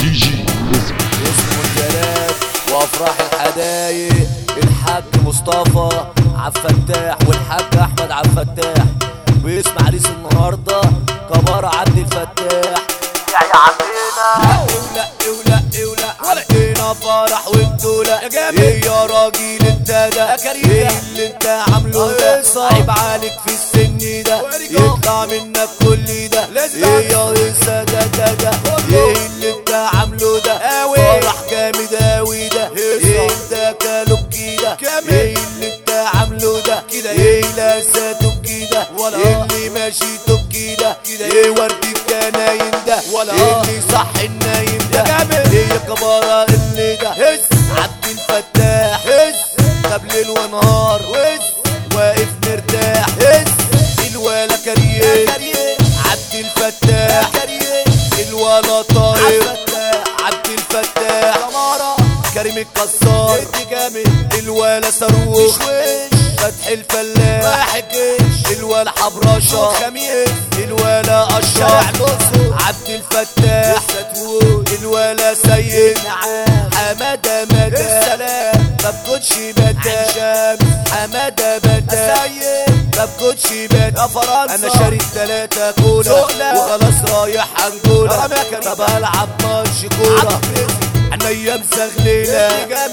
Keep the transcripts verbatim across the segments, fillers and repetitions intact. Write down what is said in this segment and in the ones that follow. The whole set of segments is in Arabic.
اسم منجلات وافراح الحدايق، الحاج مصطفى عبد الفتاح والحاج احمد عبد الفتاح، واسم عريس النهارده كبار عبد الفتاح. يا يا عمنا اولى اولى اولى عندنا فرح وانتوا لا ايه يا راجل انت ده ايه اللي انت عامله ده؟ صعب عليك في السن ده يطلع منك كل ده ايه يا انسى ده ده ده ايه اللي انت عامله ده؟ فرح جامد اوي ده ايه انت كالوكي ده ايه اللي انت عامله ده؟ ايه لاساتك كده اللي ماشي توكي ده ايه وردك كنايم ده اللي صح النايم ده ايه يا كبارة اللي ده عبد الفتاح طب ليل ونهار واقف مرتاح الولا كريم عبد الفتاح الولا طاير عبد الفتاح كريم القصار الولا صاروخ فتح الفلاح الولا حبراشة الولا قشار عبد الفتاح الولا سيد حمادة مدى ما بكونش بدا حمادة مدى ما بكونش بدا انا شاري تلاتة كولا وخلاص رايح انجولا طب هلعب ماتش كورة عينيا مسغليلة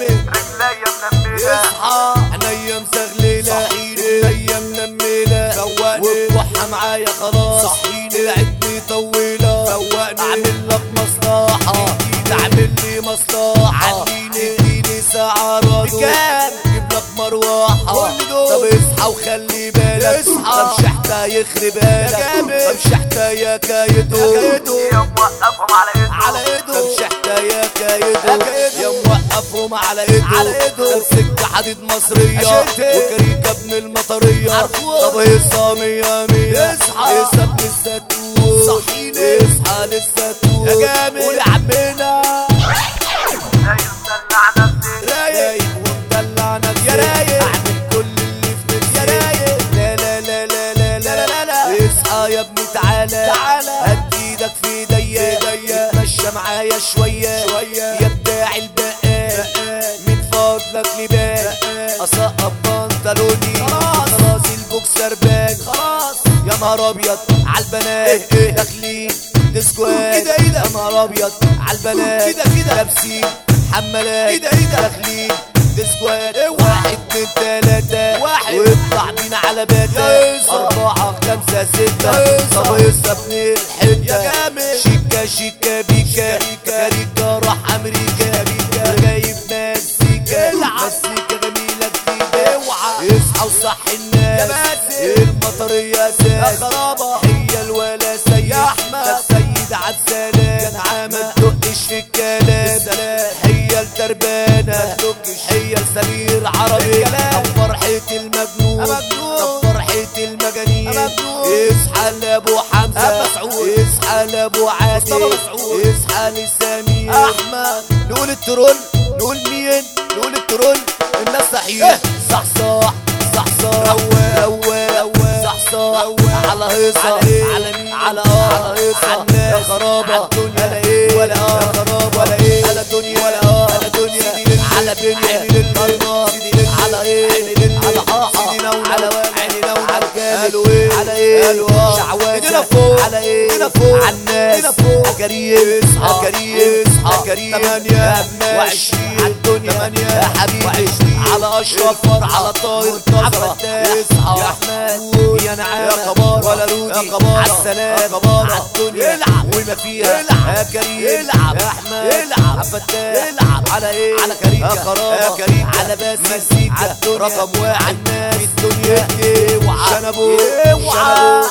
اصحى عينيا مسغليلة عينيا منملة وبضحى معايا خلاص العدني طويلة اعمل لك مصلحة تعمل لي مصلحة اديني ساعة رادو جيب لك مروحة طب اصحى وخلي بالك طب شحتة يخرب بالك طب شحتة يا كايدو يا موقفهم على ايده طب شحتة يا كايدو يا موقفهم على ايده طب سكة حديد مصرية وكريكة ابن المطرية طب هيصة مية مية هيصة ابن الزيتون صحيني اصحى للزيتون يا جامد قول يا عمنا رايق ومدلع نفسي يا رايق اعمل كل اللي في نفسي يا رايق لا لا لا لا لا لا لا لا اصحى يا ابني تعالى تعالى هد ايدك في ايديا اتمشى معايا شويه شويه يا بتاع البقال من فضلك لبال اسقط بنطلوني خلاص البوكسر باك خلاص يا نهار ابيض عالبنات داخلين ديسكوات يا نهار ابيض عالبنات كده كده لابسين حمالات داخلين ديسكوات واحد اتنين تلاتة واحد واطلع بينا على باتا أربعة خمسة ستة طب هيصة ابن الحتة شيكا شيكا بيكا كاريكا راح أمريكا جايب مزيكا مزيكا جميلة جديدة اصحى وصحي الناس المطرية أساس هي الولا سيد أحمد سيد عالسلام ما تدقش في الكلام هي التربانة هي السمير عربي طب فرحة المجنون طب فرحة المجانين اصحى لابو حمزة اصحى لابو عادل اصحى لسمير احمد نقول الترول نقول مين نقول الترول الناس صحيح صح صح صح صح رواه صح صح على هيصة على مين على اه على الناس يا خرابة على ايه ولا اه يا خرابة ولا ايه على دنيا ولا اه على دنيا على بنيا على ايه على حاحة على عيني نون قالوا ايه على ايه شعوات على ايه على الناس كريم كريم كريم تمانية وعشرين على الدنيا تمانية يا حبيبي على اشرف على طاير نظرة اصحى يا احمد يا نعام يا كبار ولا رودي على السلام على الدنيا العب وما فيها يا كريم العب يا احمد العب فتاح العب على ايه على كريم يا خرابة يا كريم على بس مزيكا رقم واحد في الدنيا شنبو شنبو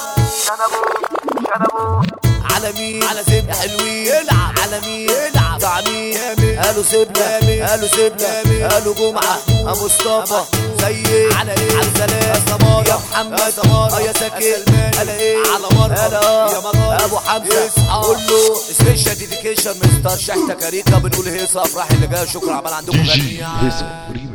شنبو على مين على زبنة حلوين العب على مين العب بتاع مين قالوا سيبنا قالوا سيبنا قالوا جمعة يا مصطفى سيد على ايه على سلام يا محمد اه يا سكين على ايه على مرة يا مغار ابو حمزة قول له سبيشال ديديكيشن مستر شحتة كاريكا بنقول هيصة افراح اللي جايه شكرا عمال عندكم جميعا.